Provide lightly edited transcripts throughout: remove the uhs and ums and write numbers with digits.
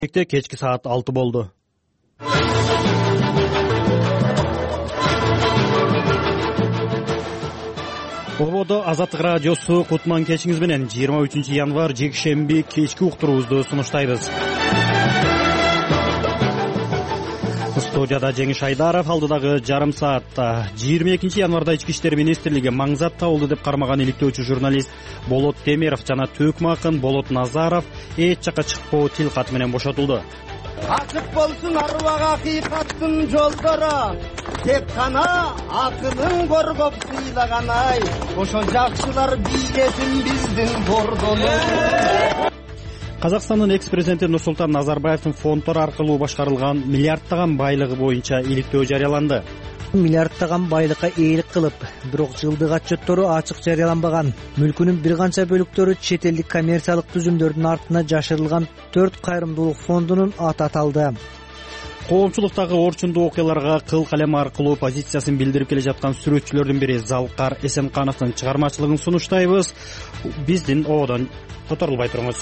Кечки саат 6 болду. Ободо Азаттык радиосу кутман кечиңиз менен 23 январ жекшемби кечки уктуруубузду сунуштайбыз. Студияда Жеңиш Айдаров. Алдыдагы жарым саатта 22 январда Ички иштер министрлиги маңзат табылды деп кармаган иликтөөчү журналист Болот Темиров жана төкмө акын Болот Назаров эч жакка чыкпоо тил кат менен бошотулду. Ачык болсун арбага акыйкаттын жолдору, тек гана акынын коргоп сыйлаган ай, ошол жакшылар бийлесин биздин бордону. Казакстандын экс-президенти Нурсултан Назарбаевдин фонддор аркылуу башкарылган миллиарддаган байлыгы боюнча иликтөө жарыяланды. Миллиарддаган байлыкка ээлик кылып, бирок жылдык отчеттору ачык жарыяланбаган. Мүлкүнүн бир канча бөлүктөрү чет элдик коммерциялык түзүмдөрдүн артына жашырылган 4 кайрымдуулук фондунун аты аталды. Коомчулуктагы орчундуу окуяларга кыл калем аркылуу позициясын билдирип келе жаткан сүрөтчүлөрдүн бири Залкар Эсенкановдун чыгармачылыгын сунуштайбыз. Биздин ободон которулбай туруңуз.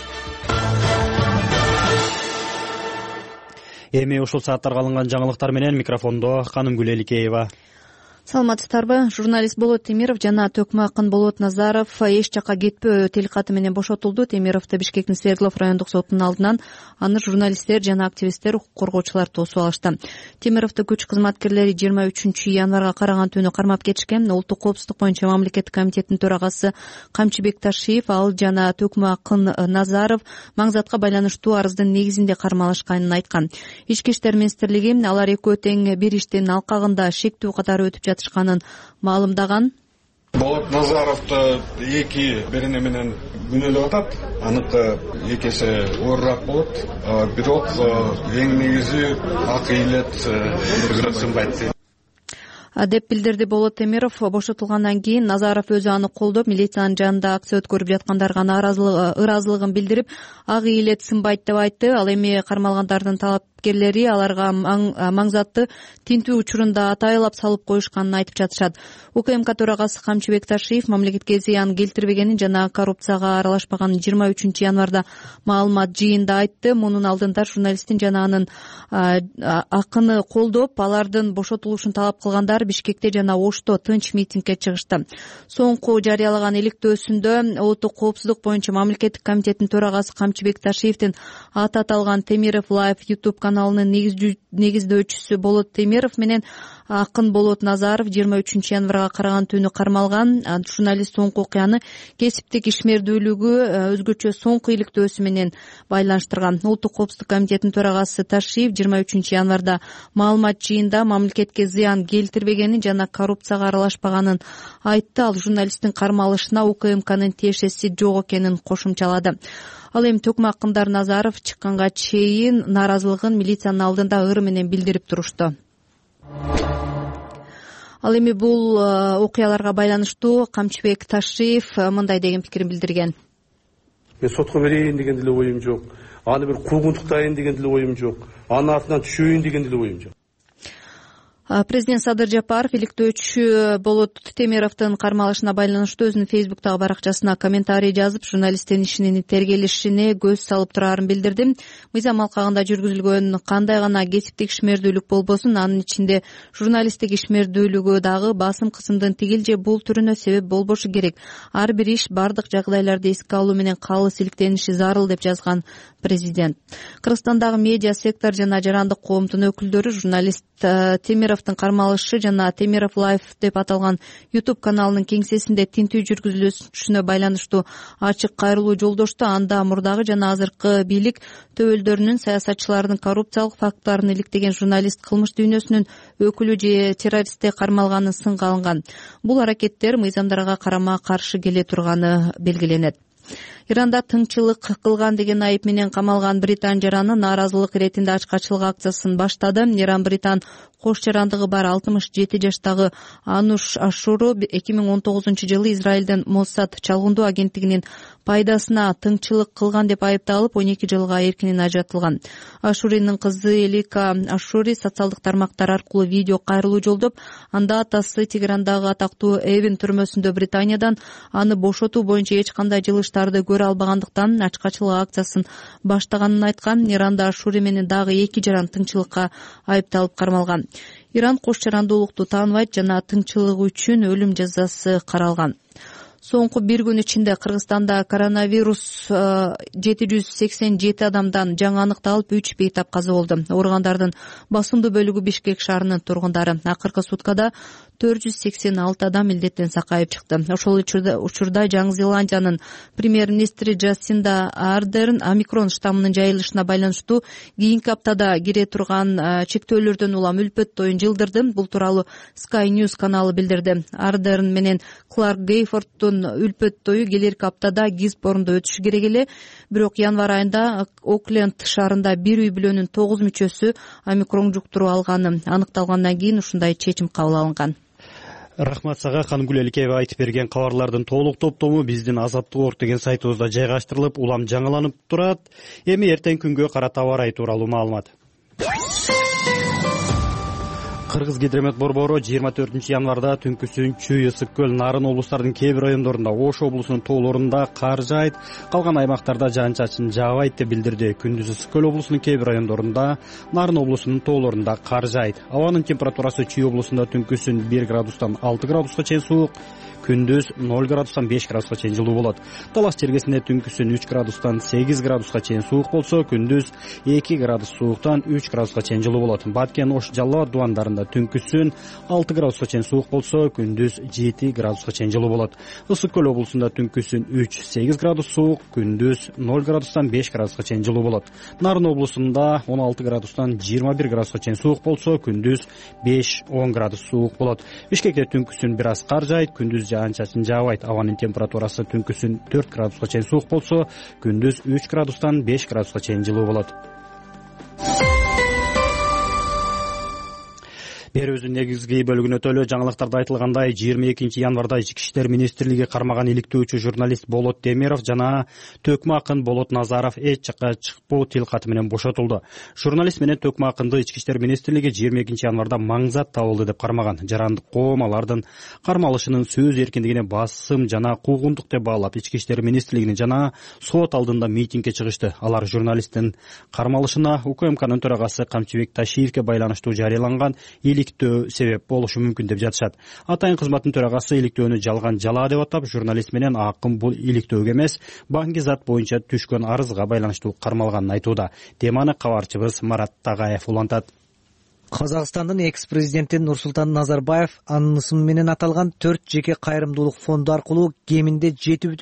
Эми ушул сааттарга алынган жаңылыктар менен микрофондо Канымгүл Эликеева. Саламатсыздарбы? Журналист Болот Темиров жана төкмө акын Болот Назаров эч жакка кетпөө тил каты менен бошотулду. Темировду Бишкектин Свердлов райондук сотунун алдынан аны журналисттер жана активисттер, укук коргоочулар тосуп алышты. Темировду күч кызматкерлери 23 январга караган түнү кармап кетишкен. Улуттук коопсуздук боюнча мамлекеттик комитеттин төрагасы Камчыбек Ташиев ал жана төкмө акын Назаров маңзатка байланыштуу арыздын негизинде кармалышканын айткан. Ички иштер министрлиги алар экөө тең бир иштин алкагында шектүү катары өтүп жатышканын маалымдаган. Болот Назаровду эки берене менен күнөөлөп атат. Аныкы экесе оорураак болот. Бирок эң негизи ак ийилет сынбайт деп билдирди Болот Темиров. Бошотулгандан кийин Назаров өзү аны колдоп, милициянын жанында акция өткөрүп жаткандарга ыраазылыгын билдирип, ак ийилет сынбайт деп айтты. Ал эми кармалгандардын талапкерлери аларга маңзатты тинтүү учурунда атайлап салып коюшканын айтып жатышат. УКМК төрагасы Камчыбек Ташиев мамлекетке зыян келтирбегенин жана коррупцияга аралашпаганын 23 январда маалымат жыйында айтты. Мунун алдында журналисттин жана анын акыны колдоп, алардын бошотулушун талап кылгандар Бишкекте жана Ошто тынч митингге чыгышты. Соңку жарыялаган иликтөөсүндө улуттук коопсуздук боюнча мамлекеттик комитеттин төрагасы Камчыбек Ташиевдин аты аталган Темиров Лайв YouTube каналынын негиздөөчүсү Болот Темиров менен акын Болот Назаров 23 январга караган түнү кармалган. Журналист соңку окуяны кесиптик ишмердүүлүгү өзгөчө соңку иликтөөсү менен байланыштырган. Улуттук коопсуздук комитетинин төрагасы Ташиев 23 январда маалымат жыйында мамлекетке зыян келтирбегенин жана коррупцияга аралашпаганын айтты. Ал журналисттин кармалышына УКМКнын тиешеси жок экенин кошумчалады. Ал эми төкмө акындар Назаров чыкканга чейин нааразылыгын милициянын алдында ыр менен билдирип турушту. Ал эми бул окуяларга байланыштуу Камчыбек Ташиев мындай деген пикирин билдирген. Мен сотко берейин деген деле оюм жок. Аны бир куугунтуктайын деген деле оюм жок. Анын артынан түшөйүн деген деле оюм жок. Президент Садыр Жапаров иликтөөчү Болот Темировдун кармалышына байланыштуу өзүнүн Фейсбуктагы баракчасына комментарий жазып, журналисттин ишинин тергелишине көз салып турарын билдирди. Мыйзам алкагында жүргүзүлгөн кандай гана кесиптик ишмердүүлүк болбосун, анын ичинде журналисттик ишмердүүлүгү дагы басым кысымдын тигил же бул түрүнө себеп болбошу керек. Ар бир иш бардык жагдайларды эске алуу менен калыс иликтениши зарыл деп жазган президент. Кыргызстандагы медиа сектор жана жарандык коомдун өкүлдөрү журналист Темировдун кармалышы жана Темиров Лайв деп аталган YouTube каналынын кеңсесинде тинтүү жүргүзүлүшүнө байланыштуу ачык кайрылуу жолдошту. Анда мурдагы жана азыркы бийлик төбөлдөрүнүн, саясатчылардын коррупциялык фактыларын иликтеген журналист кылмыш дүйнөсүнүн өкүлү же террористте кармалганын сынга алынган. Бул аракеттер мыйзамдарга карама каршы келе турганы белгиленет. Иранда тыңчылык кылган деген айып менен камалган британ жараны нааразылык иретинде ачкачылык акциясын баштады. Иран Британ кош жарандыгы бар 67 жаштагы Ануш Ашуру 2019-жылы Израилдин Моссад чалгындоо агенттигинин пайдасына тыңчылык кылган деп айыпталып 12 жылга эркинен ажыратылган. Ашуринин кызы Элика Ашури социалдык тармактар аркылуу видео кайрылуу жолдоп, анда атасы Тегерандагы атактуу Эвин түрмөсүндө Британиядан аны бошотуу боюнча эч кандай жылыштарды көрө албагандыктан ачкачылык акциясын баштаганын айткан. Иранда Шури менен дагы 2 жаран тыңчылыкка айыпталып кармалган. Иран кош жарандуулукту тааныбайт жана тыңчылыгы үчүн өлүм жазасы каралган. Соңку бир күн ичинде Кыргызстанда коронавирус 787 адамдан жаңы аныкталып, 3 бейтап каза болду. Ооругандардын басымдуу бөлүгү Бишкек шаарынын тургундары. Акыркы суткада 486 адам илдеттен сакайып чыкты. Ошол учурда Жаңы Зеландиянын премьер-министри Джасинда Ардерн омикрон штаммынын жайылышына байланыштуу кийинки аптада кире турган чектөөлөрдөн улам үлпөттөйүн жылдырды. Бул тууралуу Sky News каналы билдирди. Ардерн менен Кларк Гейфордтун үлпөттөйү келерки аптада Гисборнда өтүшү керек эле. Бирок январь айында Окленд шаарында бир үй бүлөнүн 9 мүчөсү омикрон жуктуруу алганы аныкталгандан кийин ушундай чечим кабыл алынган. Рахмат сага. Хангүл Эликеева айтып берген кабарлардын толук топтому биздин Азаттык Орг деген сайтыбызда жайгаштырылып, улам жаңыланып турат. Эми эртең күнгө карата аба ырайы тууралуу маалымат. Кыргыз гидромет борбору 24 январда түнкүсүн Чүй, Ысык көл, Нарын облустарынын кээ бир райондорунда, Ош облусунун тоолорунда кар жаайт, калган аймактарда жаан-чачын жаабайт деп билдирди. Күндүз Ысык көл облусунун кээ бир райондорунда, Нарын облусунун тоолорунда кар жаайт. Абанын температурасы Чүй облусунда түнкүсүн 1 градустан 6 градуска чейин суук, күндүз 0 градустан 5 градуска чейин жылуу болот. Талас чергесинде түнкүсүн 3 градустан 8 градуска чейин суук болсо, күндүз 2 градус сууктан 3 градуска чейин жылуу болот. Баткен, Ош, Жалал абад дубандарында түнкүсүн 6 градуска чейин суук болсо, күндүз 7 градуска чейин жылуу болот. Ысык көл облусунда түнкүсүн 3-8 градус суук, күндүз 0 градустан 5 градуска чейин жылуу болот. Нарын облусунда 16 градустан 21 градуска чейин суук болсо, күндүз 5-10 градус суук болот. Бишкекте түнкүсүн бир аз кар жаайт, күндүз жаан-чачын жаабайт. Абанын температурасы түнкүсүн 4 градуска чейин суук болсо, күндүз 3 градустан 5 градуска чейин жылуу болот. Берүүбүздүн негизги бөлүгүнө өтөлү. Жаңылыктарда айтылгандай, 22 январда Ички иштер министрлиги кармаган иликтөөчү журналист Болот Темиров жана төкмө акын Болот Назаров эч жакка чыкпоо тил каты менен бошотулду. Журналист менен төкмө акынды Ички иштер министрлиги 22 январда маңзат табылды деп кармаган. Жарандык коом алардын кармалышынын сөз эркиндигине басым жана куугунтук деп баалап, Ички иштер министрлигинин жана сот алдында митингге чыгышты. Алар журналисттин кармалышына УКМКнын төрагасы Камчыбек Ташиевке байланыштуу жарыяланган иликтөө себеп болушу мүмкүн деп жатышат. Атайын кызматтын төрагасы иликтөөнү жалган жалаа деп атап, журналист менен акын бул иликтөөгө эмес, баңгизат боюнча түшкөн арызга байланыштуу кармалганын айтууда. Теманы кабарчыбыз Марат Тагаев улантат. Казакстандын экс-президенти Нурсултан Назарбаев анын ысымы менен аталган 4 жеке кайрымдуулук фонду аркылуу кеминде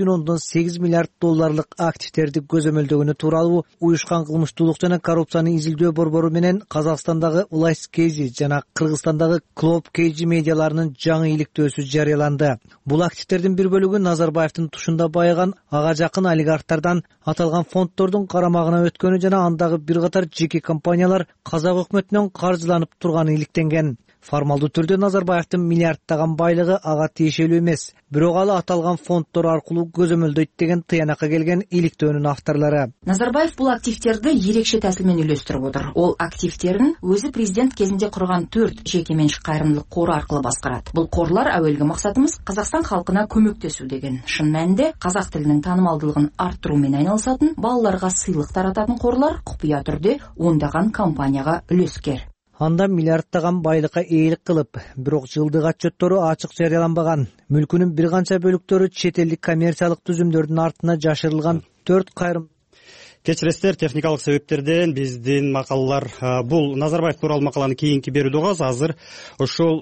7,8 миллиард долларлык активтерди көзөмөлдөгөнү тууралуу уюшкан кылмыштуулук жана коррупцияны изилдөө борбору менен Казакстандагы Улайс Кейжи жана Кыргызстандагы Клоп Кейжи медиаларынын жаңы иликтөөсү жарыяланды. Бул активтердин бир бөлүгү Назарбаевдин тушунда байыган ага жакын олигархтардан аталган фонддордун карамагына өткөнү жана андагы бир катар жеке компаниялар казак өкмөтүнөн каржыланып турганы иликтенген. Формалдуу түрдө Назарбаевдин миллиарддаган байлыгы ага тиешелүү эмес, бирок ал аталган фонддор аркылуу көзөмөлдөйт деген тыянакка келген иликтөөнүн авторлору. Назарбаев бул активтерди ерекше тәсил менен үйлөстүрүп отур. Ол активтерин өзү президент кезинде курган 4 жеке менчик кайрымдуулук кору аркылуу баскарат. Бул корлар әүелги максатымыз Казакстан халкына көмөктөсүү деген. Шын мәнинде казак тилинин таанымалдуулугун арттыруу менен айналысатын, балаларга сыйлык тарататын корлар купуя түрдө ондаган компанияга үлескер. Анда миллиарддаган байлыкка ээлик кылып, бирок жылдык отчеттору ачык жарыяланбаган. Мүлкүнүн бир канча бөлүктөрү чет элдик коммерциялык түзүмдөрдүн артына жашырылган 4 кайрым. Кечиресиздер, техникалык себептерден биздин макалалар бул Назарбаев тууралуу макаланы кийинки берүүдө угабыз. Азыр ошол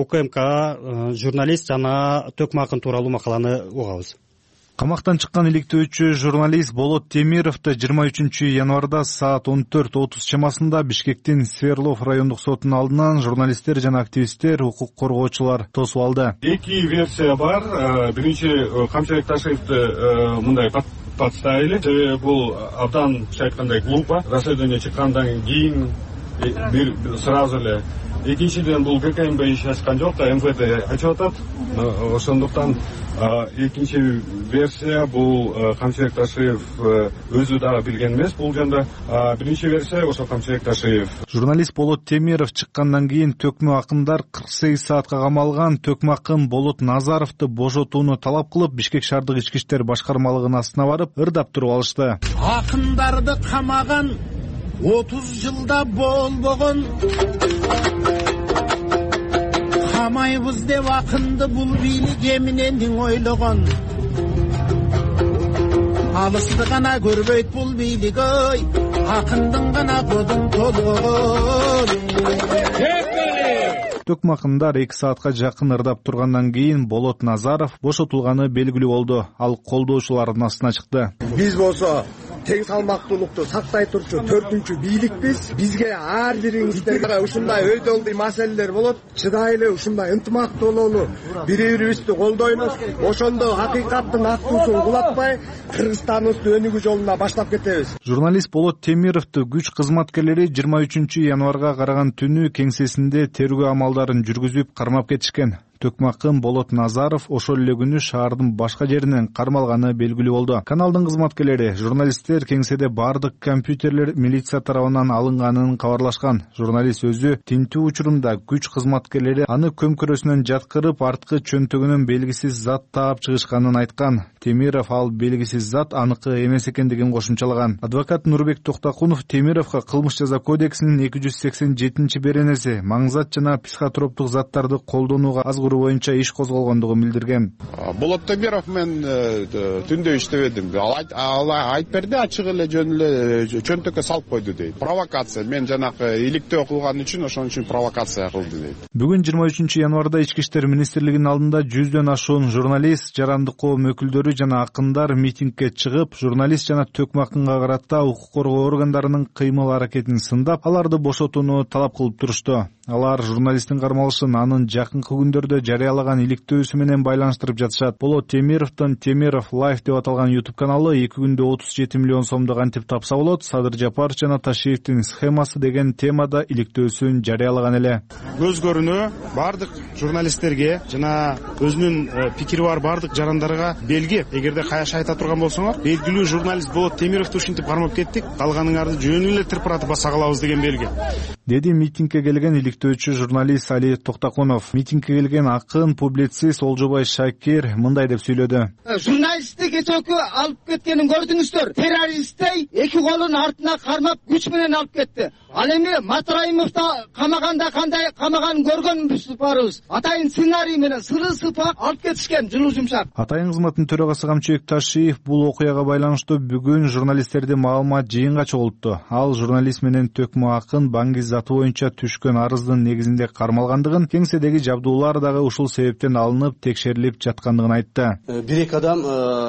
УКМК журналист жана төкмө акын тууралуу макаланы угабыз. Камактан чыккан иликтөөчү журналист Болот Темировду 23 январда саат 14:30 чамасында Бишкектин Сверлов райондук сотунун алдынан журналисттер жана активисттер, укук коргоочулар тосуп алды. Эки версия бар. Биринчи Камчыбек Ташиевди мындай подставили. Себеби бул абдан айткандай глупо. Расследование чыккандан кийин бир сразу эле экинчиден бул ГКМБ иш ачкан жок да, МВД ачып атат. Ошондуктан экинчи версия бул Камчыбек Ташиев өзү дагы билген эмес бул жөнүндө. Биринчи версия ошо Камчыбек Ташиев. Журналист Болот Темиров чыккандан кийин төкмө акындар 48 саатка камалган төкмө акын Болот Назаровду бошотууну талап кылып, Бишкек шаардык ички иштер башкармалыгынын астына барып, ырдап туруп алышты. Акындарды камаган 30 жылда болбогон, камайбыз деп акынды бул бийлик эмнени ойлогон. Алысты гана көрбөйт бул бийлик, ой, акындын гана кодун толгон. Төкмө акындар 2 саатка жакын ырдап тургандан кийин Болот Назаров бошотулганы белгилүү болду. Ал колдоочулардын астына чыкты. Биз болсо тең салмактуулукту сактай турчу 4-чү бийликпиз. Бизге ар бириңизге ушундай өйдөлдүү маселелер болот. Чыдайлуу ушундай ынтымактуу бололу. Бири-бирибизди колдойбуз. Ошондо акыйкаттын актуусун кулатпай, Кыргызстаныбызды өнүгүү жолуна баштап кетебиз. Журналист Болот Темировду күч кызматкерлери 23-январга караган түнү кеңсесинде тергөө амалдарын жүргүзүп кармап кетишкен. Төкмө акын Болот Назаров ошол эле күнү шаардын башка жеринен кармалганы белгилүү болду. Каналдын кызматкерлери журналисттер кеңседе бардык компьютерлер милиция тарабынан алынганын кабарлашкан. Журналист өзү тинтүү учурунда күч кызматкерлери аны көмкөрөсүнөн жаткырып, арткы чөнтөгүнөн белгисиз зат таап чыгышканын айткан. Темиров ал белгисиз зат аныкы эмес экендигин кошумчалаган. Адвокат Нурбек Токтокунов Темировго кылмыш жаза кодексинин 287-беренеси маңзат жана психотроптук заттарды колдонууга боюнча иш козголгондугун билдирген. Болот Темиров мен түндө иштебедим. Ал айтып берди, ачык эле жөн эле чөнтөккө салып койду дейт. Провокация. Мен жанакы иликтөө кылган үчүн ошон үчүн провокация кылды дейт. Бүгүн 23-январда Ички иштер министрлигинин алдында 100дөн ашуун журналист, жарандык коом өкүлдөрү жана акындар митингге чыгып, журналист жана төкмө акынга карата укук коргоо органдарынын кыймыл аракетин сындап, аларды бошотууну талап кылып турушту. Алар журналисттин кармалышын анын жакынкы күндөрдө жарыялаган иликтөөсү менен байланыштырып жатышат. Болот Темировдун Темиров Live деп аталган YouTube каналы 2 күндө 37 миллион сомду кантип тапса болот, Садыр Жапаров жана Ташиевдин схемасы деген темада иликтөөсүн жарыялаган эле. Көз көрүнүү бардык журналисттерге жана өзүнүн пикири бар бардык жарандарга белги. Эгерде каяш айта турган болсоңор, белгилүү журналист Болот Темировду ушинтип кармап кеттик, калганыңарды жөн эле тырпыратып баса калабыз деген белги. Деди митингге келген иликтөөчү журналист Али Токтокунов. Митингге келген акын, публицист Олжобай Шакир мындай деп сүйлөдү. Журналистти кечөкү алып кеткенин көрдүңүздөр. Террористтей эки колун артына кармап күч менен алып кетти. Ал эми Матраимовду камаганда кандай камаганын көргөнбүз барыбыз. Атайын сценарий менен сыры сыпак алып кетишкен жылуу жумшак. Атайын кызматтын төрагасы Камчыбек Ташиев бул окуяга байланыштуу бүгүн журналисттерди маалымат жыйынга чогултту. Ал журналист менен төкмө акын Баңгиз заты боюнча түшкөн арыздын негизинде кармалгандыгын, кеңседеги жабдуулар дагы ушул себептен алынып текшерилип жаткандыгын айтты. Бир-эки адам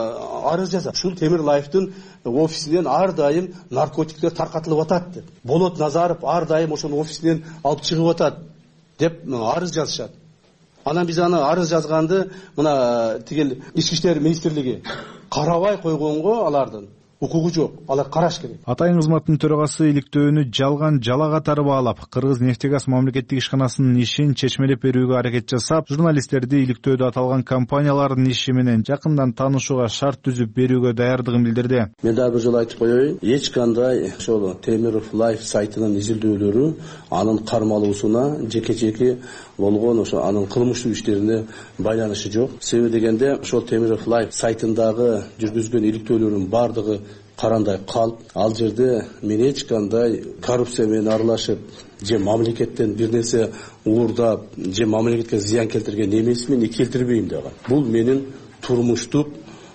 арыз жазат. Ушул Темир Лайфтын офисинен ар дайым наркотиктер таркатылып атат деп. Болот Назаров ар дайым ошол офисинен алып чыгып атат деп арыз жазышат. Анан биз аны арыз жазганды мына тигил Ички иштер министрлиги карабай койгонго алардын укугу жок. Алар караш керек. Атайын кызматтын төрагасы иликтөөнү жалган жала катары баалап, Кыргыз нефтегаз мамлекеттик ишканасынын ишин чечмелеп берүүгө аракет жасап, журналисттерди иликтөөдө аталган компаниялардын иши менен жакындан таанышууга шарт түзүп берүүгө даярдыгын билдирди. Мен дагы бир жолу айтып коеюн, эч кандай ошол Темиров Live сайтынын изилдөөлөрү анын кармалуусуна жеке-жеке болгон ошо анын кылмыштуу иштерине байланышы жок. Себеби дегенде ошол Темиров Live сайтындагы жүргүзгөн иликтөөлөрдүн бардыгы карандай калп. Ал жерде мен эч кандай коррупция менен аралашып, же мамлекеттен бир нерсе уурдап, же мамлекетке зыян келтирген эмесмин, келтирбейм дагы. Бул менин турмуштук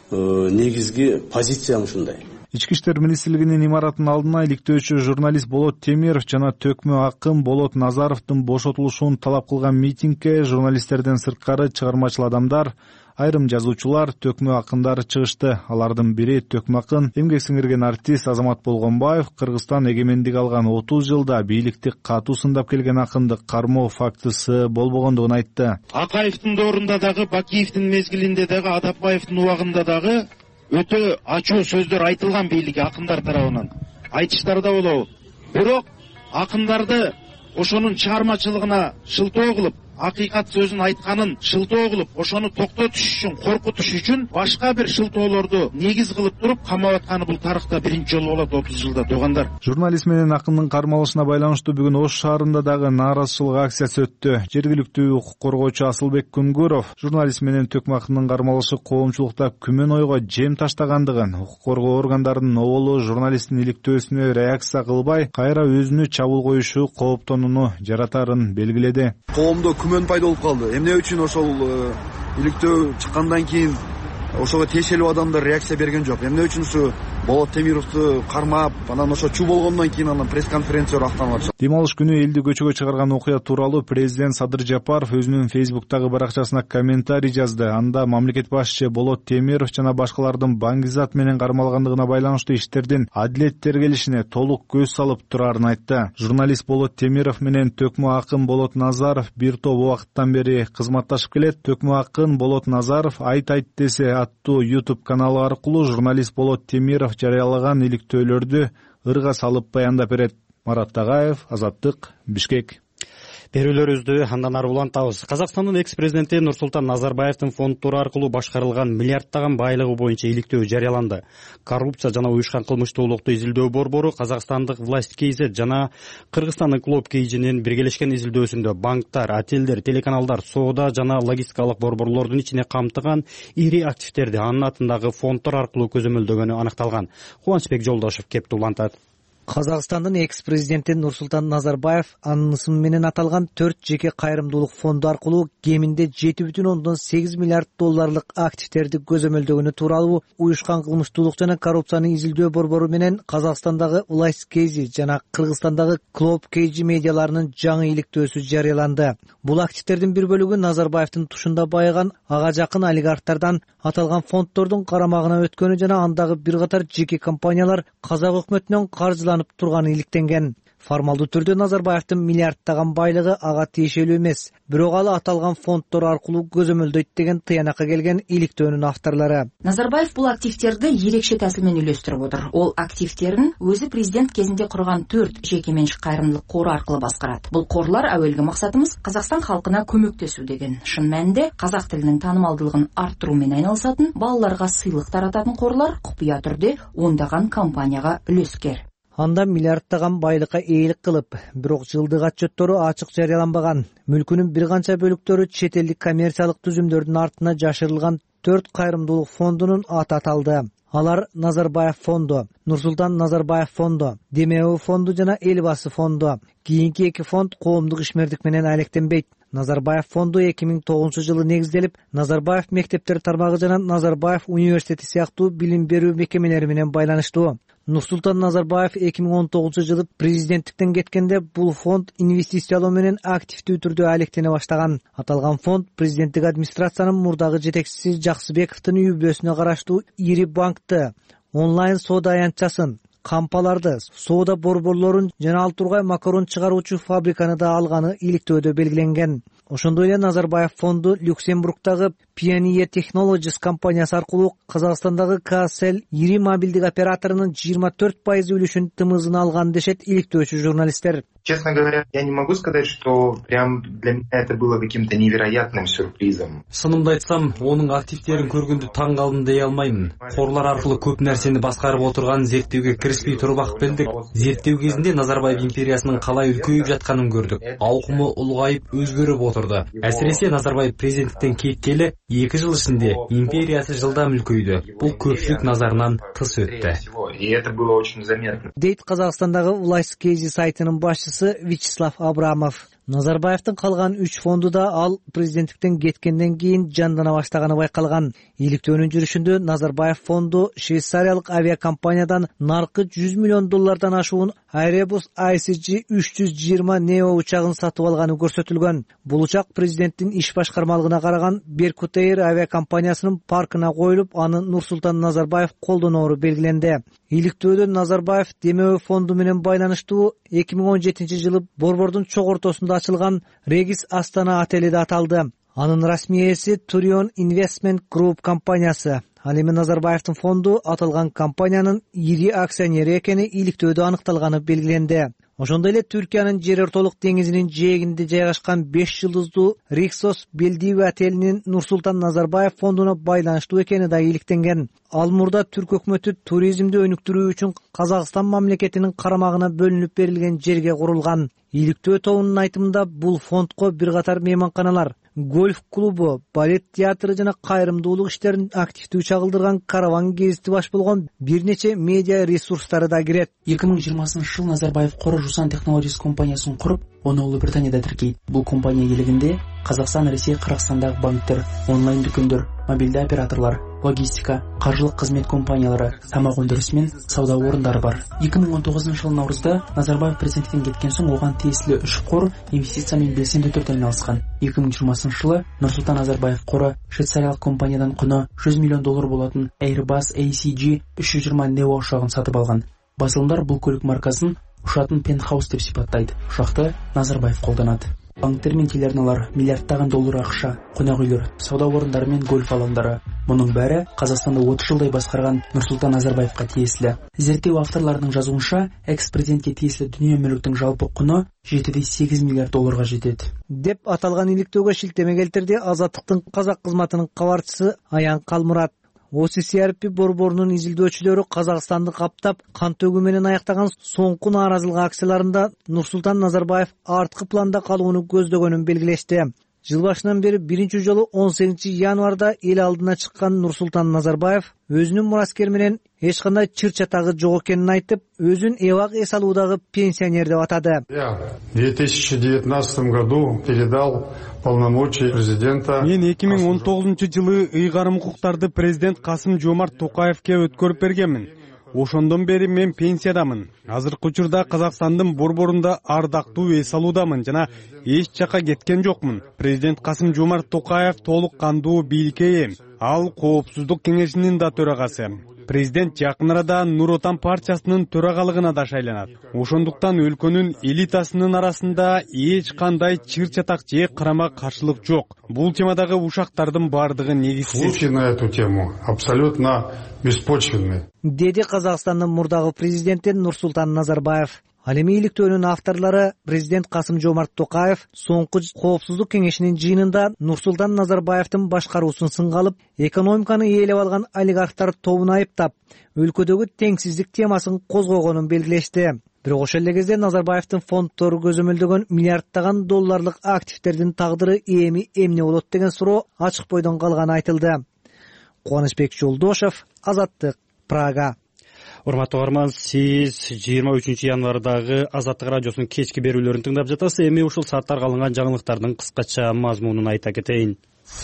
негизги позициям ушундай. Ички иштер министрлигинин имаратынын алдына иликтөөчү журналист Болот Темиров жана төкмө акын Болот Назаровдун бошотулушун талап кылган митингге журналисттерден сырткары чыгармачыл адамдар, айрым жазуучулар, төкмө акындар чыгышты. Алардын бири төкмө акын, эмгек сиңирген артист Азамат Болгонбаев Кыргызстан эгемендик алган 30 жылда бийликти катуу сындап келген акынды кармоо фактысы болбогондугун айтты. Акаевдин доорунда дагы, Бакиевдин мезгилинде дагы, Атапбаевдин убагында дагы өтө ачуу сөздөр айтылган бийлик акындар тарабынан. Айтыштарда болобу. Бирок акындарды ошонун чыгармачылыгына шылтоо кылып, акыйкат сөзүн айтканын шылтоо кылып, ошону токтотуш үчүн, коркутуш үчүн башка бир шылтоолорду негиз кылып туруп камап атканы бул тарыхта биринчи жолу болот 30 жылда туугандар. Журналист менен акындын кармалышына байланыштуу бүгүн Ош шаарында дагы нааразычылык акциясы өттү. Жергиликтүү укук коргоочу Асылбек Күнгөров журналист менен Төкмө акындын кармалышы коомчулукта күмөн ойго жем таштагандыгын, укук коргоо органдарынын оболу журналисттин иликтөөсүнө реакция кылбай, кайра өзүнө чабуул коюшу кооптонууну жаратарын белгиледи. Коомдо күмөн пайда болуп калды. Эмне үчүн ошол иликтөө чыккандан кийин ошого тиешелүү адамдар реакция берген жок. Эмне үчүн ушу Болот Темировду кармап, анан ошо чуу болгондон кийин анан пресс-конференция актанып атышат. Дем алыш күнү элди көчөгө чыгарган окуя тууралуу президент Садыр Жапаров өзүнүн Фейсбуктагы баракчасына комментарий жазды. Анда мамлекет башчы Болот Темиров жана башкалардын баңгизат менен кармалгандыгына байланыштуу иштердин адилет тергелишине толук көз салып турарын айтты. Журналист Болот Темиров менен Төкмө акын Болот Назаров бир топ убакыттан бери кызматташып келет. Төкмө акын Болот Назаров Айт десе аттуу YouTube каналы аркылуу журналист Болот Темиров жарыялаган иликтөөлөрдү ырга салып баяндап берет. Марат Тагаев, Азаттык, Бишкек. Берүүлөрүбүздү андан ары улантабыз. Казакстандын экс-президенти Нурсултан Назарбаевдин фонддору аркылуу башкарылган миллиарддаган байлыгы боюнча иликтөө жарыяланды. Коррупция жана уюшкан кылмыштуулукту изилдөө борбору Казакстандык власть KZ жана Кыргызстандын Клоп KG'нин биргелешкен изилдөөсүндө банктар, отелдер, телеканалдар, соода жана логистикалык борборлордун ичине камтыган ири активдерди анын атындагы фонддор аркылуу көзөмөлдөгөнү аныкталган. Кубанычбек Жолдошев кеп улантат. Казакстандын экс-президенти Нурсултан Назарбаев анын ысымы менен аталган 4 жеке кайрымдуулук фонду аркылуу кеминде 7,8 миллиард долларлык активдерди көзөмөлдөгөнү тууралуу уюшкан кылмыштуулук жана коррупцияны изилдөө борбору менен Казакстандагы власть KZ жана Кыргызстандагы Клоп KG медиаларынын жаңы иликтөөсү жарыяланды. Бул активдердин бир бөлүгү Назарбаевдин тушунда байыган ага жакын олигархтардан аталган фонддордун карамагына өткөнү жана андагы бир катар жеке компаниялар казак өкмөтүнөн каржыланып турганы иликтенген. Формалдуу түрдө Назарбаевдин миллиарддаган байлыгы ага тиешелүү эмес, бирок ал аталган фонддор аркылуу көзөмөлдөйт деген тыянакка келген иликтөөнүн авторлору. Назарбаев бул активдерди ерекше тәсилмен үйлөстүрүп отур. Ол активдерин өзү президент кезинде курган 4 жеке менчик кайрымдуулук кору аркылуу баскарат. Бул корлар әүелгі максатымыз Казакстан халкына көмөктөсүү деген. Шын мәнинде казак тилинин таанымалдылыгын арттыруу менен айналысатын, балаларга сыйлык тарататын корлар купуя түрдө ондаган компанияга үлескер. Анда миллиарддаган байлыкка ээлик кылып, бирок жылдык отчеттору ачык жарыяланбаган, мүлкүнүн бир канча бөлүктөрү чет элдик коммерциялык түзүмдөрдүн артына жашырылган 4 кайрымдуулук фондунун аты аталды. Алар Назарбаев фонду, Нурсултан Назарбаев фонду, Демеу фонду жана Элбасы фонду. Кийинки 2 фонд коомдук ишмердик менен алектенбейт. Назарбаев фонду 2009-жылы негизделип, Назарбаев мектептер тармагы жана Назарбаев университети сыяктуу билим берүү мекемелери менен байланыштуу. Нурсултан Назарбаев 2019-жылы президенттиктен кеткенде бул фонд инвестициялоо менен активдүү түрдө алектене баштаган. Аталган фонд президенттик администрациянын мурдагы жетекчиси Жаксыбековдун үй бүлөсүнө караштуу ири банкты, онлайн соода аянтчасын, кампаларды, соода борборлорун жана Алтургай макарон чыгаруучу фабриканы да алганы иликтөөдө белгиленген. Ошондой эле Назарбаев фонду Люксембургдагы Pioneer Technologies компаниясы аркылуу Казакстандагы KCell ири мобилдик операторунун 24% үлүшүн тымызына алган дешет иликтөөчү журналисттер. Честно говоря, я не могу сказать, что прям для меня это было каким-то невероятным сюрпризом. Сынымды айтсам, онун активдерин көргөндө таң калдым дей алмаймын. Корлар аркылуу көп нерсени баскарып отурганын зерттөөгө киришпей туруп ак билдик. Зерттөө кезинде Назарбаев империясынын калай үлкөйүп жатканын көрдүк. Аукуму улгайып өзгөрүп отурду. Әсіресе Назарбаев президенттен кеткелі 2 жыл ішінде империясы жылдам үлкөйдү. Бул көпчүлүк назарынан тыс өттү. Дейт Казакстандагы власть KZ сайтынын башчысы Вячеслав Абрамов. Назарбаевдин калган 3 фонду да ал президенттиктен кеткенден кийин жандана баштаганы байкалган. Иликтөөнүн жүрүшүндө Назарбаев фонду швейцариялык авиакомпаниядан наркы $100 миллион ашуун Airbus ICG 320 Neo учагын сатып алганы көрсөтүлгөн. Бул учак президенттин иш башкармалыгына караган Беркут Эйр авиакомпаниясынын паркына коюлуп, аны Нурсултан Назарбаев колдоноору белгиленди. Иликтөөдө Назарбаев Демеу фонду менен байланыштуу 2017-жылы борбордун чогортосунда ачылган Регис Астана отели да аталды. Анын расмий ээси Turion Investment Group компаниясы. Ал эми Назарбаевдин фонду аталган компаниянын ири акционери экени иликтөөдө аныкталганы белгиленди. Ошондой эле Түркиянын Жер ортолук деңизинин жээгинде жайгашкан 5 жылдыздуу Риксос Белдиева отелинин Нурсултан Назарбаев фондуна байланыштуу экени да иликтенген. Ал мурда түрк өкмөтү туризмди өнүктүрүү үчүн Казакстан мамлекетинин карамагына бөлүнүп берилген жерге курулган. Иликтөө тобунун айтымында бул фондко бир катар мейманканалар, гольф клубу, балет театры жана кайрымдуулук иштерин активдүү чагылдырган караван гезити баш болгон бир нече медиа ресурстары да кирет. 2020 Назарбаев Кора Жусан Technologies компаниясын куруп, оны Улуу Британияда тиркейт. Бул компания келегинде Казакстан, Ресей, Кыргызстандагы банктер, онлайн дүкөндөр, мобилдүү операторлор, логистика, каржылык кызмет компаниялары, тамак өндүрүшү менен сауда орундары бар. 2019 наурузда Назарбаев президенттиктен кеткен соң оган тиеселүү 3 кор инвестиция менен белсендүү түрдө айналышкан. 2020 Нурсултан Назарбаев Кора швейцариялык компаниядан куну $100 миллион болотун Airbus ACG 320 Neo ушагын сатып алган. Басылымдар бул көлүк маркасын ушатын Penthouse деп сипаттайт. Ушакты Назарбаев колдонот. Банктер мен телеарналар миллиарддаган доллар акча, конок үйлөр, сауда орундары менен гольф алаңдары. Мунун баары Казакстанды 30 жылдай баскарган Нурсултан Назарбаевка тиеселүү. Зерттөө авторлорунун жазуунча, экс-президентке тиеселүү дүйнө мүлктүн жалпы куну $7,8 миллиард жетет. Деп аталган иликтөөгө шилтеме келтирди Азаттыктын казак кызматынын кабарчысы Аян Калмурат. ОССРП борборунун изилдөөчүлөрү Казакстанды каптап, кан төгүү менен аяктаган соңку нааразылык акцияларында Нурсултан Назарбаев арткы планда калууну көздөгөнүн белгилешти. Жыл башынан бери биринчи жолу 18 январда эл алдына чыккан Нурсултан Назарбаев өзүнүн мураскер менен эч кандай чыр-чатагы жок экенин айтып, өзүн эбак эс алуудагы пенсионер деп атады. Я в 2019 году передал полномочия президента. Мен 2019-жылы ыйгарым укуктарды президент Касым-Жомарт Токаевке өткөрүп бергенмин. Ошондон бери мен пенсиядамын. Азыркы учурда Казакстандын борборунда ардактуу эс алуудамын жана эч жака кеткен жокмун. Президент Касым-Жомарт Токаев толук кандуу бийликке ээ. Ал Коопсуздук кеңешинин да төрагасы. Президент жакын арада Нур Отан партиясынын төрагалыгына да шайланат. Ошондуктан өлкөнүн элитасынын арасында эч кандай чыр-чатак же карама каршылык жок. Бул темадагы ушактардын бардыгы негизсиз. Случай на эту тему абсолютно беспочвенный. Деди Казакстандын мурдагы президенти Нурсултан Назарбаев. Ал эми иликтөөнүн авторлору президент Касым-Жомарт Токаев соңку Коопсуздук кеңешинин жыйынында Нурсултан Назарбаевдин башкаруусун сынга алып, экономиканы ээлеп алган олигархтар тобун айыптап, өлкөдөгү теңсиздик темасын козгогонун белгилешти. Бирок ошол эле кезде Назарбаевдин фонддору көзөмөлдөгөн миллиарддаган долларлык активтердин тагдыры эми эмне болот деген суроо ачык бойдон калганы айтылды. Кубанычбек Жолдошев, Азаттык, Прага. Урматтуу угарман, сиз 23 январдагы Азаттык радиосунун кечки берүүлөрүн тыңдап жатасыз. Эми ушул сааттарга алынган жаңылыктардын кыскача мазмунун айта кетейин.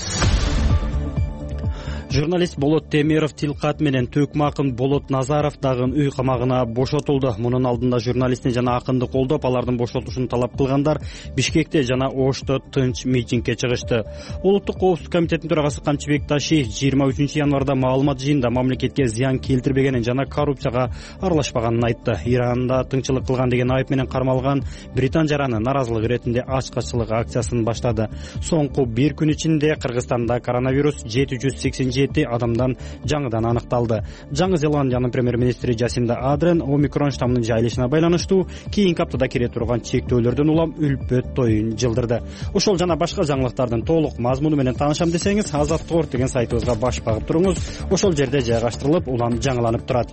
Журналист Болот Темиров тилкат менен төкмө акын Болот Назаров дагы үй камагына бошотулду. Мунун алдында журналистти жана акынды колдоп, алардын бошотулушун талап кылгандар Бишкекте жана Ошто тынч митингге чыгышты. Улуттук коопсуздук комитетинин төрагасы Камчыбек Ташиев 23 январда маалымат жыйында мамлекетке зыян келтирбегенин жана коррупцияга аралашпаганын айтты. Иранда тыңчылык кылган деген айып менен кармалган Британ жараны нааразылык иретинде ачкачылык акциясын баштады. Соңку бир күн ичинде Кыргызстанда коронавирус 787 адамдан жаңыдан аныкталды. Жаңы Зеландиянын премьер-министри Жасинда Адрен омикрон штаммынын жайылышына байланыштуу кийинки аптада кире турган чектөөлөрдөн улам үлпөт тоюн жылдырды. Ошол жана башка жаңылыктардын толук мазмуну менен таанышам десеңиз, Азаттык орт деген сайтыбызга баш багып туруңуз. Ошол жерде жайгаштырылып, улам жаңыланып турат.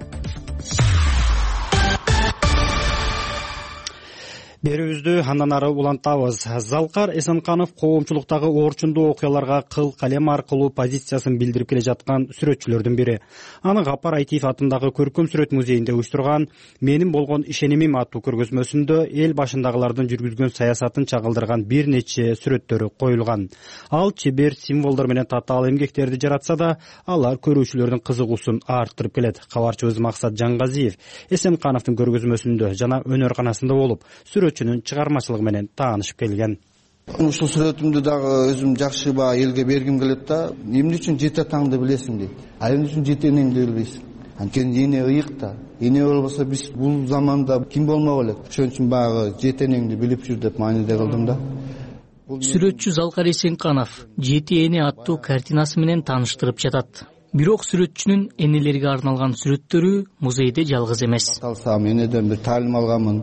Берүүбүздү андан ары улантабыз. Залкар Эсенканов коомчулуктагы орчундуу окуяларга кыл калем аркылуу позициясын билдирип келе жаткан сүрөтчүлөрдүн бири. Аны Гапар Айтиев атындагы Көркөм сүрөт музейинде уюштурган "Менин болгон ишенимим" аттуу көргөзмөсүндө эл башындагылардын жүргүзгөн саясатын чагылдырган бир нече сүрөттөрү коюлган. Ал чебер символдор менен татаал эмгектерди жаратса да, алар көрүүчүлөрдүн кызыгуусун арттырып келет. Кабарчыбыз Максат Жаңгазиев Эсенкановдун көргөзмөсүндө жана өнөр-канасында болуп, сүрөтчүнүн чыгармачылыгы менен таанышып келген. Ушул сүрөтүмдү дагы өзүм жакшы баа элге бергим келет да, эмне үчүн жете таңды билесиң дейт. А эмне үчүн жете энеңди билбейсиң? Анткени эне ыйык да. Эне болбосо биз бул заманда ким болмок элек. Ошон үчүн багы жете энеңди билип жүр деп мааниде кылдым да. Сүрөтчү Залкар Эсенканов жете эне аттуу картинасы менен тааныштырып жатат. Бирок сүрөтчүнүн энелерге арналган сүрөттөрү музейде жалгыз эмес. Алсам энеден бир таалим алганмын.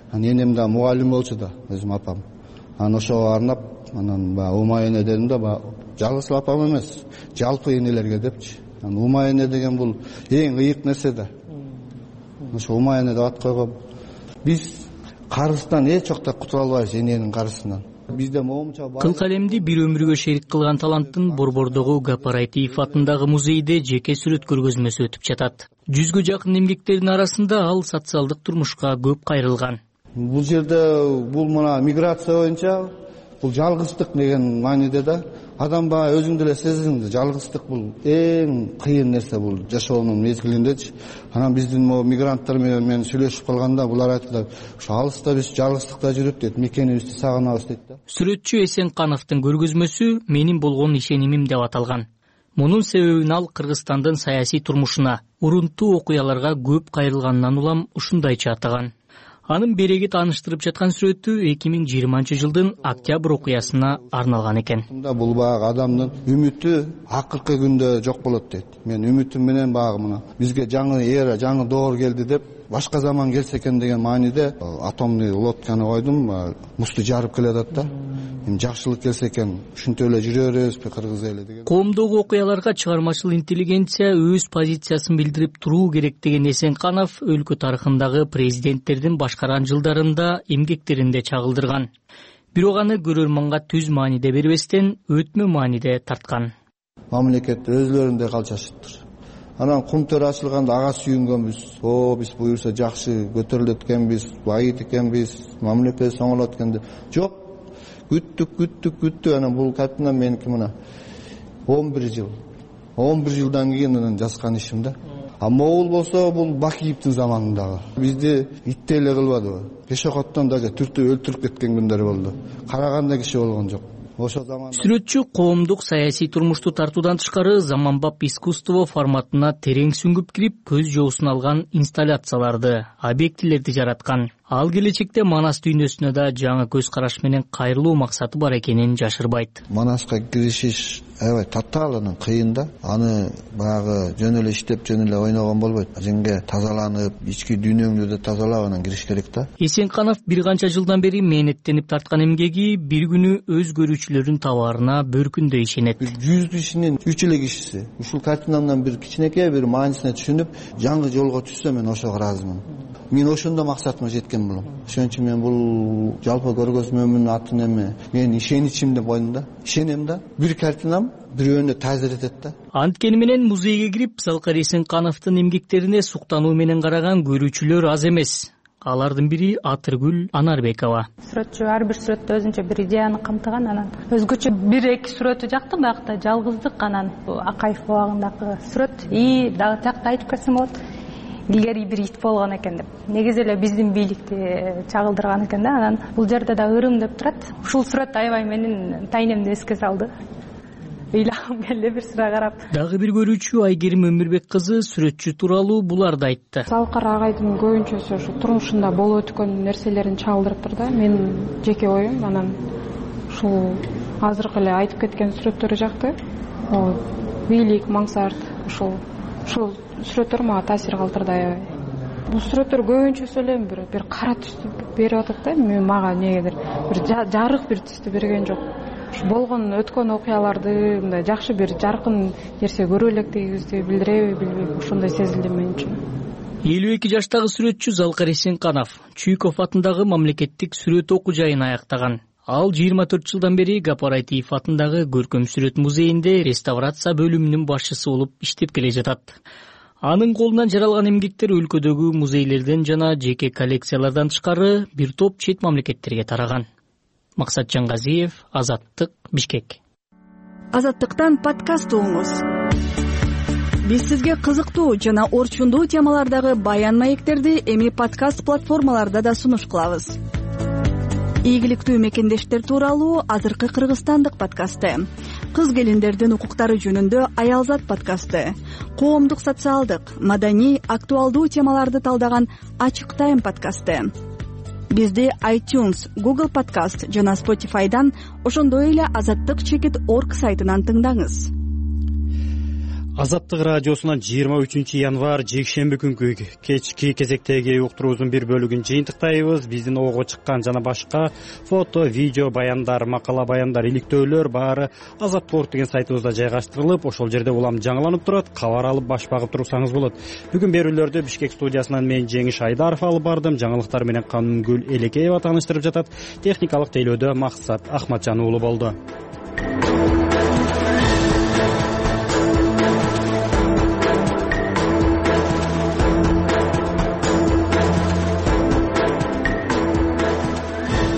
Энем да мугалим болчу да, өзүм апам. Ошого арнап, анан баягы ума эне дедим да, баягы жалгыз апам эмес, жалпы энелерге депчи. Ума эне деген бул эң ыйык нерсе да. Ошо ума эне деп ат койгом. Биз карыздан эч жакта кутула албайбыз, эненин карызынан. Бизде моомча кыл калемди бир өмүргө шерик кылган таланттын Борбордогу Гапарайтиев атындагы музейде жеке сүрөт көргөзмөсү өтүп жатат. 100гө жакын эмгектердин арасында ал социалдык турмушка көп кайрылган. Бул жерде бул мына миграция боюнча бул жалгыздык деген мааниде да адам баягы өзүң деле сезиң да, жалгыздык бул эң кыйын нерсе бул жашоонун мезгилиндечи. Анан биздин могу мигранттар менен мен сүйлөшүп калганда булар айтты, ошо алыста биз жалгыздыкта жүрөт дейт, мекенибизди сагынабыз дейт да. Сүрөтчү Эсенкановдун көргөзмөсү менин болгон ишенимим деп аталган. Мунун себебин ал Кыргызстандын саясий турмушуна, урунттуу окуяларга көп кайрылганынан улам ушундайча атаган. Анын береги тааныштырып жаткан сүрөтү 2020-жылдын октябрь окуясына арналган экен. Бул баягы адамдын үмүтү акыркы күндө жок болот дейт. Мен үмүтүм менен баягы мына бизге жаңы эра, жаңы доор келди деп, башка заман келсе экен деген мааниде атомный лодканы койдум, музду жарып келатат да. Эми жакшылык келсе экен, ушинтип эле жүрө беребизби кыргыз эли деген. Коомдогу окуяларга чыгармачыл интеллигенция өз позициясын билдирип туруу керек деген Эсенканов өлкө тарыхындагы президенттердин башкарган жылдарында эмгектеринде чагылдырган. Бирок аны көрөрманга түз мааниде бербестен өтмө мааниде тарткан. Мамлекет өзлөрүндөй калчашыптыр. Анан кум төр ачылганда ага сүйүнгөнбүз. Биз буюрса жакшы көтөрүлөт экенбиз, байыт экенбиз, мамлекет соңолот экен деп. Жок. Күттүк. Анан бул картина меники мына 11 жыл. 11 жылдан кийин анан жазган ишим да. Могул болсо бул Бакиевдин заманындагы. Бизди иттей эле кылбадыбы? Пешоходдон дагы түртүп өлтүрүп кеткен күндөр болду. Караганда киши болгон жок. Сүрөтчү коомдук саясий турмушту тартуудан тышкары заманбап искусство форматына терең сүңгүп кирип, көз жоосун алган инсталляцияларды, объектилерди жараткан. Ал келечекте Манас дүйнөсүнө да жаңы көз караш менен кайрылуу максаты бар экенин жашырбайт. Манаска киришиш аябай татаалын кыйын да. Аны баягы жөн эле иштеп, жөн эле ойногон болбойт. Жеңге тазаланып, ички дүйнөңдү да тазалап анан кириш керек да. Эсенканов бир канча жылдан бери мээнеттенип тарткан эмгеги бир күнү өз көрүүчүлөрүн табаарына бөркүндөй ишенет. 100 кишинин 3 эле кишиси ушул картинамдан бир кичинекей бир маанисине түшүнүп, жаңы жолго түшсө мен ошого ыраазымын. Мен ошондо максатыма жеткен болом. Ошон үчүн мен бул жалпы көргөзмөмдүн атын эме мен ишеничим деп койдум да. Ишенем да. Бир картинам бирөөнө таасир этет да. Анткени менен музейге кирип, Залкар Эсенкановдун эмгектерине суктануу менен караган көрүүчүлөр аз эмес. Алардын бири Атыргүл Анарбекова. Сүрөтчү ар бир сүрөттө өзүнчө бир идеяны камтыган, анан өзгөчө бир-эки сүрөтү жактым, биякта жалгыздык, анан Акаев абагындагы сүрөт дагы тиякта айтып кетсем болот. Илгери бир ит болгон экен деп. Негизи эле биздин бийликти чагылдырган экен да. Анан бул жерде да ырым деп турат. Ушул сүрөт аябай менин тайнемди эске салды. Ыйлагым келди бир sıra карап. Дагы бир көрүүчү Айгерим Өмүрбек кызы сүрөтчү тууралуу буларды айтты. Залкар агайдын көбүнчөсү ушу турмушунда болуп өткөн нерселерин чагылдырыптыр да. Менин жеке оюм, анан ушул азыркы эле айтып кеткен сүрөттөрү жакты. Бийлик, маңсарт, ушул сүрөттөр мага таасир калтырды аябай. Бул сүрөттөр көбүнчөсү эле бир кара түстү берип атат да. Мага негедир бир жарык бир түстү берген жок. Болгон өткөн окуяларды мындай жакшы бир жаркын нерсе көрө электигибизди билдиреби, билбейм, ошондой сезилди мен үчүн. 52 жаштагы сүрөтчү Залкар Эсенканов Чуйков атындагы мамлекеттик сүрөт окуу жайын аяктаган. Ал 24 жылдан бери Гапарайтиев атындагы көркөм сүрөт музейинде реставрация бөлүмүнүн башчысы болуп иштеп келе жатат. Анын колунан жаралган эмгектер өлкөдөгү музейлерден жана жеке коллекциялардан тышкары бир топ чет мамлекеттерге тараган. Максат Жаңгазиев, Азаттык, Бишкек. Азаттыктан подкаст угуңуз. Биз сизге кызыктуу жана орчундуу темалардагы баян маектерди эми подкаст платформаларда да сунуш кылабыз. Ийгиликтүү мекендештер тууралуу азыркы кыргызстандык подкасты, кыз келиндердин укуктары жөнүндө Аялзат подкасты, коомдук социалдык, маданий, актуалдуу темаларды талдаган Ачык Тайм подкасты. Бизди iTunes, Google Podcast жана Spotify'дан, ошондой эле Азаттык-org сайтынан тыңдаңыз. Азаттык радиосунан 23 январь жекшемби күнкү кечки кезектеги уктуруубуздун бир бөлүгүн жыйынтыктайбыз. Биздин ого чыккан жана башка фото, видео баяндар, макала баяндар, иликтөөлөр баары Азаттык деген сайтыбызда жайгаштырылып, ошол жерде улам жаңыланып турат. Кабар алып баш багып турсаңыз болот. Бүгүн берүүлөрдү Бишкек студиясынан мен Жеңиш Айдаров алып бардым. Жаңылыктар менен Канунгүл Элекеева тааныштырып жатат. Техникалык тейлөөдө Максат Ахматжан уулу болду.